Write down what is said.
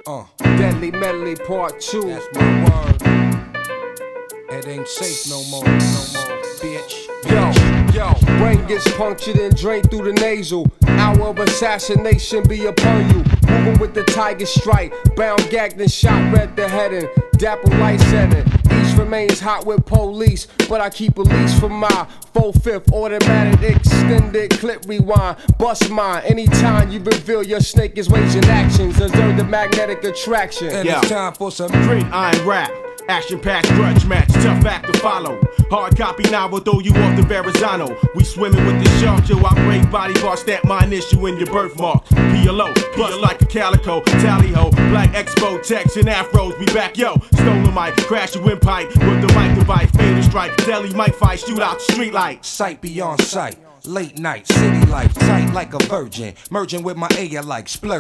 Deadly Medley Part 2. That's my word. It ain't safe no more, bitch. Yo, brain gets punctured and drained through the nasal. Hour of assassination be upon you. Moving with the tiger stripe. Bound, gagged, and shot red the heading. Dapple light setting. East remains hot with police, but I keep a leash for my 4/5 automatic extended clip rewind. Bust mine anytime you reveal your snake is waging actions. Observe the magnetic attraction. And it's time for some great iron rap. Action packed grudge match, tough act to follow. Hard copy now will throw you off the Verrazano. We swimming with the shark, yo. I break body parts, stamp my initial in your birthmark. PLO, plus like a calico, tally ho. Black Expo, Tex and afros, we back, yo. Stolen mic, crash your windpipe with the mic device, fade and strike. Deli mic fight, shoot out the street light. Sight beyond sight. Late night, city life, tight like a virgin. Merging with my A like splurge.